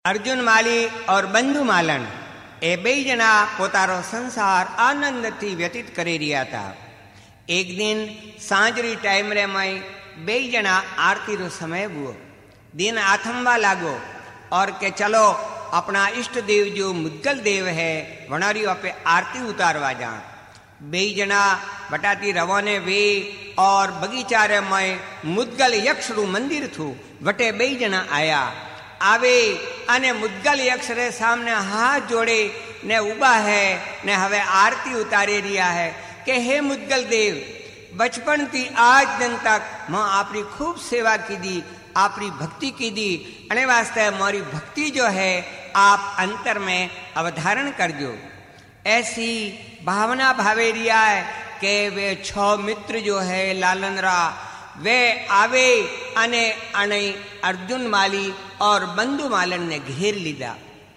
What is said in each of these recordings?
અર્જુન માલી ઓર બંધુ માલણ એ બે જણા પોતાનો સંસાર આનંદથી વ્યતીત કરી રહ્યા હતા. એક દિન સાંજરી ટાઈમરે મય બે જણા આરતીનો સમય हुओ. दिन आथमवा लागो और के चलो अपना इष्ट देव जो मुद्गल देव है वनारियो आपे आरती उतारवा जा. बे जना बटाती रवाने वे और बगीचा रे मय मुद्गल यक्षरू मंदिर थू वटे बे जना आया. आवे अने मुद्गल यक्ष रे सामने हाथ जोड़े ने उबा है ने हवे आरती उतारी रिया है कि हे मुद्गल देव, बचपन थी आज दिन तक मैं आपरी खूब सेवा की दी, आपरी भक्ति की दी, अने वास्ते हमारी भक्ति जो है आप अंतर में अवधारण कर दो. ऐसी भावना भावे रिया है कि वे 6 मित्र जो है लालनरा वे आवे अने अने अर्जुन माली और बंधु मालन ने घेर लीधा.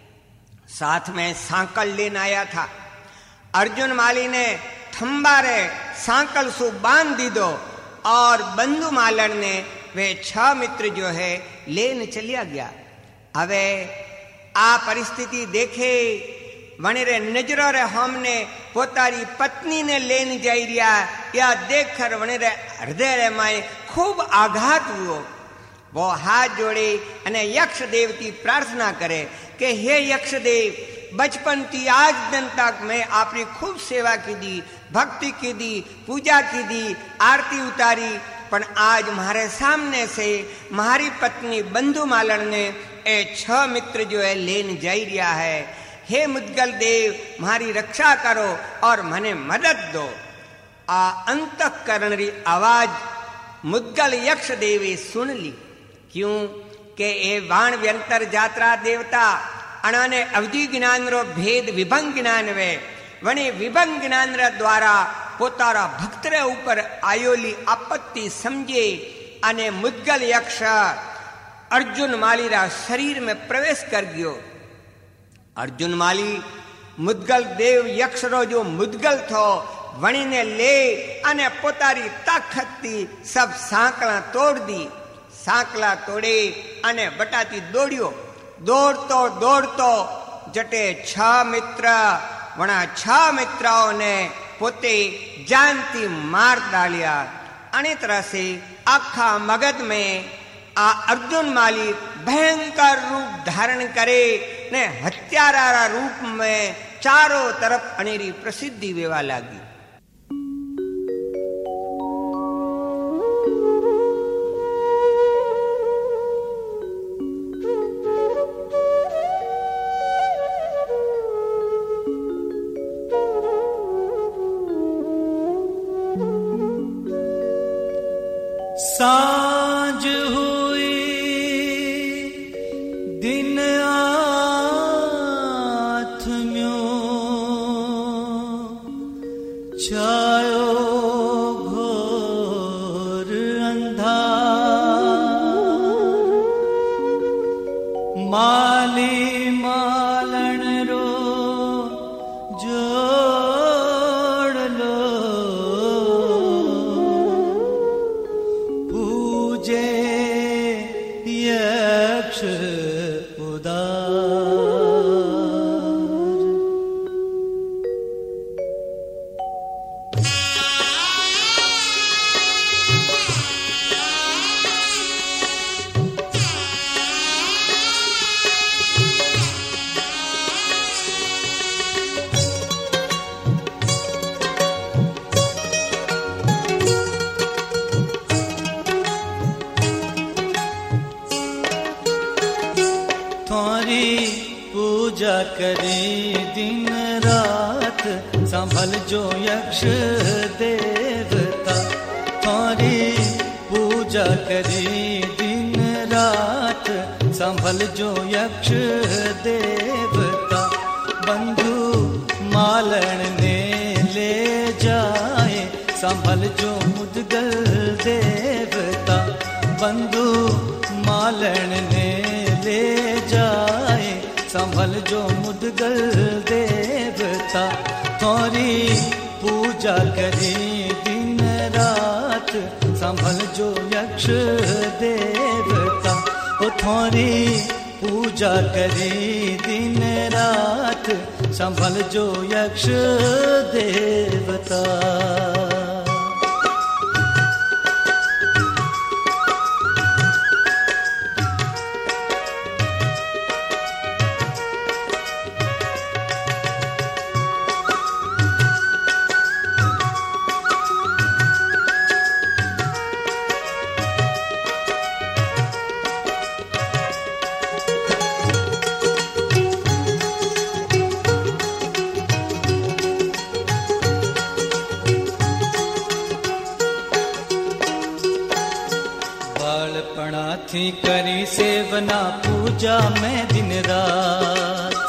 साथ में सांकल लेने आया था. अर्जुन माली ने थंबारे सांकल सु बांध दी दो और बंधु मालन ने वे 6 मित्र जो है लेने चलिया गया. हवे आ परिस्थिति देखे वणेरे नजरो रे हमने पोतारी पत्नी ने लेने जाई रिया या देखकर वणेरे हृदय रे माय खूब आघात हुओ. वो हाथ जोड़े अने यक्ष देवती प्रार्थना करे कि हे यक्ष देव, बचपन थी आज दिन तक मैं आपकी खूब सेवा की दी, भक्ति की दी, पूजा की दी, आरती उतारी, पर आज हमारे सामने से हमारी पत्नी बंधु मालन ने 6 मित्र जो है लेन जाई रिया है. हे मुद्गल देव, हमारी रक्षा करो और मने मदद दो. आ अंतःकरण री आवाज मुद्गल यक्ष देवे सुन ली. क्यों के ए वाण व्यंतर जात्रा देवता अणाने अवधि ज्ञान रो भेद विभंग ज्ञान वे वने विभंग ज्ञान द्वारा पोतारा भक्त रे ऊपर आयोली आपत्ति समझे अने मुद्गल यक्ष अर्जुन माली रा शरीर में प्रवेश कर गयो. अर्जुन माली मुद्गल देव यक्ष रो जो मुद्गल थो वणी ने ले अने पोतारी ताकत थी सब सांकला तोड़ दी. सांकला तोड़े अने बटाती दौड़ियो. दौड़तो दौड़तो जटे 6 मित्र वणा 6 मित्राओं ने पोते जानती मार डालिया. अने तरह से आखा मगध में आ अर्जुन माली भयंकर रूप धारण करे ने हत्यारा रूप में चारों तरफ अनेरी प्रसिद्धि वेवा लागी. सांझ हुई दिन आथम्यो छायो घोर अंधार. माली मालन रो जोड़ लो पूजे यक्ष उदार. पूजा करे दिन रात संभल जो यक्ष देवता. थारी पूजा करे दिन रात संभल जो यक्ष देवता. बंधु मालन ने ले जाए संभल जो मुद्गल देवता. बंधु मालन ने ले जाए संभल जो मुद्गल देवता. थोरी पूजा करे दिन रात संभल जो यक्ष देवता. ओ थोरी पूजा करी दिन रात, संभल जो यक्ष देवता। थी करी सेवना पूजा में दिन रात,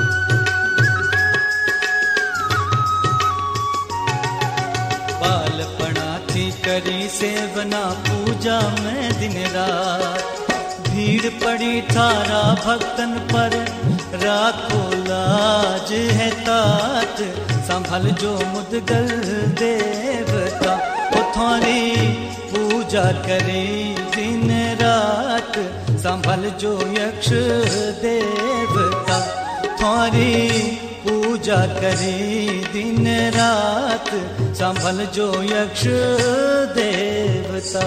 बालपना थी करी सेवना पूजा में दिन रात। भीड़ पड़ी थारा भक्तन पर, राखो लाज है तात, संभल जो मुदगल देवता। थारी पूजा करे दिन रात, संभल जो यक्ष देवता। थारी पूजा करे दिन रात, संभल जो यक्ष देवता।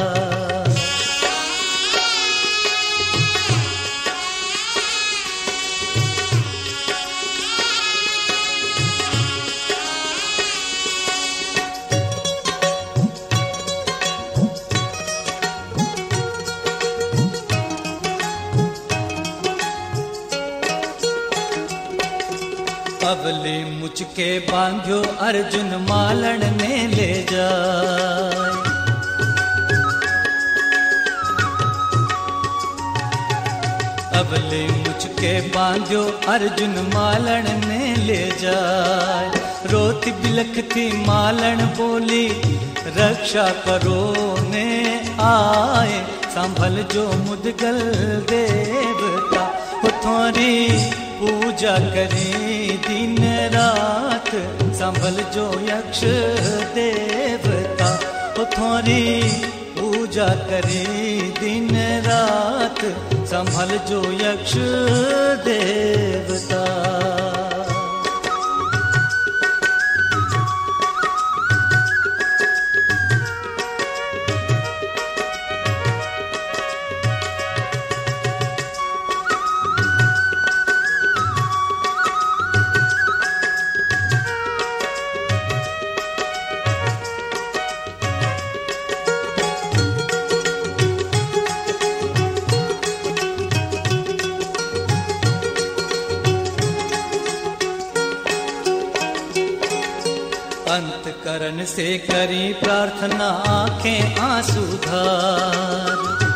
अबले मुझके बांध्यो अर्जुन मालन ने ले जाए, अबले मुझके बांध्यो अर्जुन मालन ने ले जाए। रोती बिलखती मालन बोली, रक्षा करो ने आए, संभल जो मुदगल देवता। थारी पूजा करी दिन रात, संभल जो यक्ष देवता। थारी पूजा करी दिन रात, संभल जो यक्ष देवता। अंतकरण से करी प्रार्थना आंखें आंसूधार,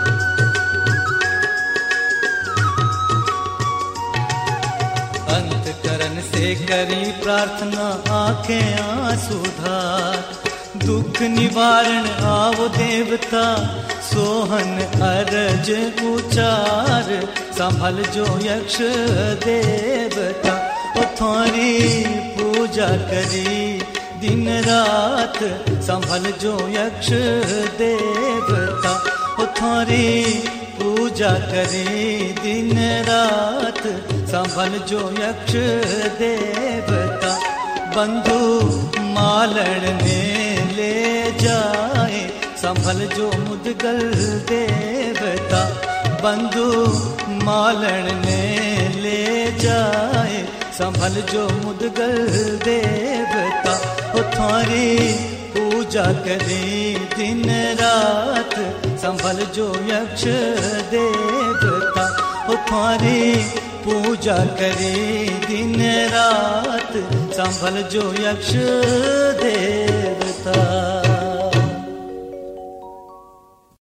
अंतकरण से करी प्रार्थना आंखें आंसूधार। दुख निवारण आओ देवता, सोहन अरज उचार, संभल जो यक्ष देवता। थारी पूजा करी दिन रात, संभल जो यक्ष देवता। थारी पूजा करी दिन रात, संभल जो यक्ष देवता। बंधु मालन ने ले जाए, संभल जो मुदगल देवता। बंधु मालन ने ले जाए, संभल जो मुदगल देवता। थारी पूजा करे दिन रात, संभल जो यक्ष देवता। थारी पूजा करे दिन रात, संभल जो यक्ष देवता।